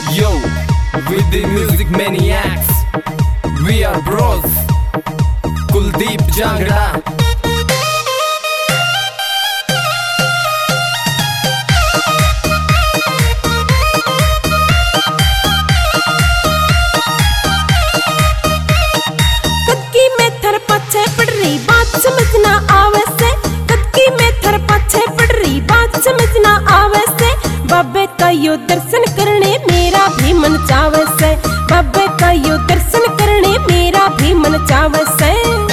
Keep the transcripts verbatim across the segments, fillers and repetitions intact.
Yo, with the music maniacs, we are bros. Kuldeep Jangra. कदकी में थर पाछे पड़ रही बात समझना आवे से, कदकी में थर पाछे पड़ रही बात समझना आवे से। बाबे का यो दर्शन करने मेरा भी मन चावे से, बाबे का यो दर्शन करने मेरा भी मन चावे से।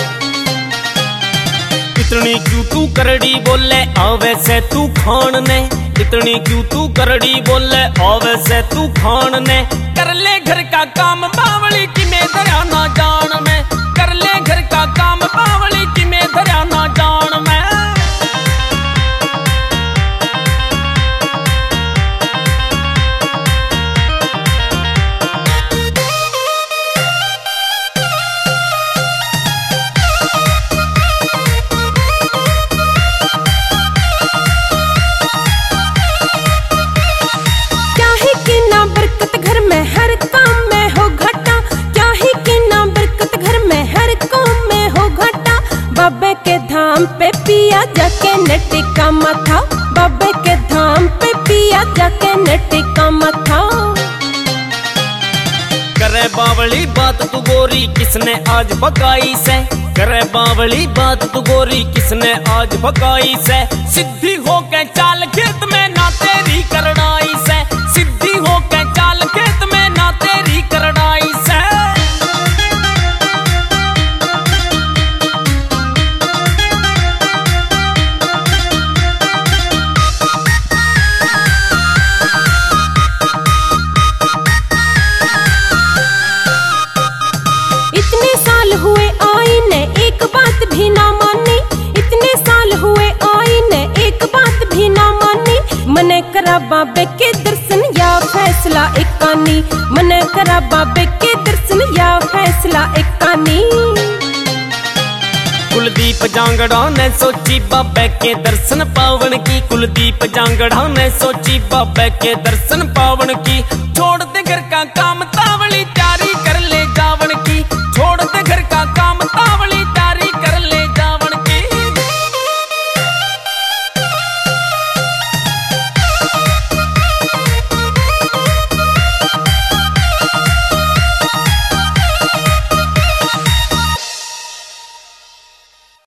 इतनी क्यों तू करड़ी बोले आवे से तू खान ने, इतनी क्यों तू करड़ी बोले आवे से तू खान ने। कर ले घर का काम बावली की मैं धरा ना जान में, कर ले घर का काम बावली की मैं धरा ना जान में। बाबे के धाम पे पिया जाके नटी का मथा, बाबे के धाम पे पिया जाके नटी का मथा। करे बावली बात तू गोरी किसने आज भगाई से, करे बावली बात तू गोरी किसने आज भगाई से। सिद्धि हो के चाल खेत में ना तेरी करड़ाई से, सिद्धि हो के चाल खेत में ना तेरी करड़ाई से। इतने साल हुए आई ने एक बात भी ना मानी, इतने साल हुए आई ने एक बात भी ना मानी। मने करा बाबे के दर्शन या फैसला एकानी, मने करा बाबे के दर्शन या फैसला एकानी। कुलदीप जांगड़ा ने सोची बाबे के दर्शन पावन की, कुलदीप जांगड़ा ने सोची बाबे के दर्शन पावन की। छोड़ दे घर का काम तावली चारी